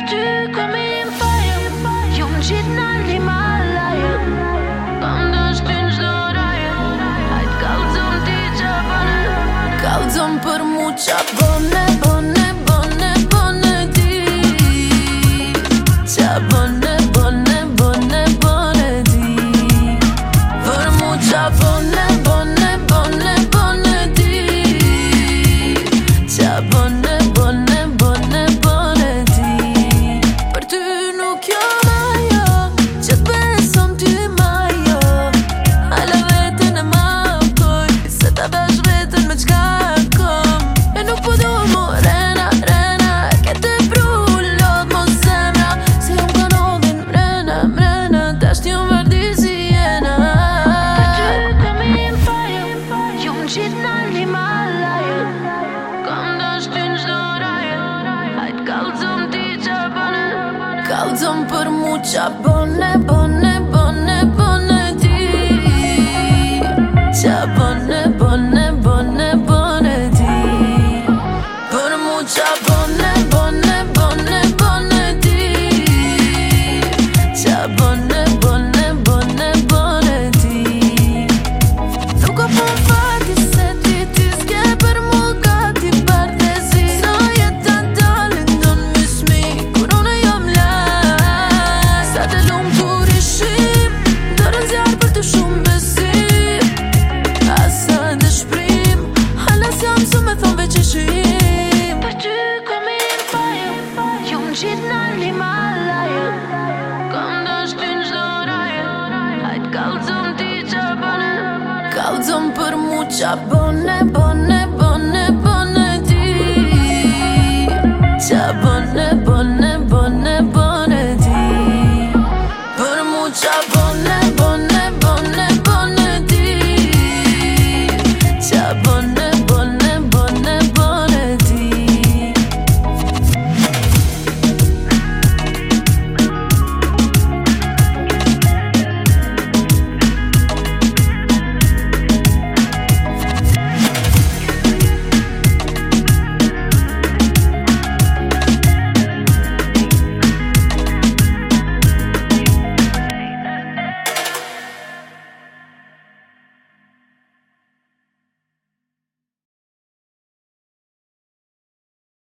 ty kom i fire. Jo m'gjit n'Himalaja. Kam dështin çdo raje. Hajt kallzon ti qa bane. Kallzon për mu qa bone, bone, bone, bone ti. Qa bone, bone, bone, bone ti. Për mu qa bone, bone, bone, bone ti. Qa bone, bone, bone, bone ti. Për ty nuk jam ajo që t'beson ty majo. Hala vetën e makoj, se ta vesh vetën me qka kom. E nuk po do mu rena, rena, ke te pru lot mo zemra. Se jom kanodhin mrena, mrena, tasht jom verdi si jena. Për ty kom i fire, jo m'gjit n'Himalaja. Kam dështin çdo raje. Hajt kallzon ti qa bane. Kallzon për mu qa bone, bone, bone, bone ti. Qa bone, bone, bone, bone ti. Për mu qa bone, bone, bone, bone ti. Qa bone, bone, bone, bone ti. Nuk ka po fati se ti s'ke për mu gati partezi. Sa jeta dalin don mysmi, kur unë jom las. Sa të lumë kur ishim, dorën zjarë për të shumë besim. Asa dëshprim, hala s'jam su me thon veç ishim. Për ty kom i fire, jo m'gjit n'Himalaja. Kam dështin çdo raje. Hajt kallzon ti qa bane. Kallzon për mu qa bone, bone, bone,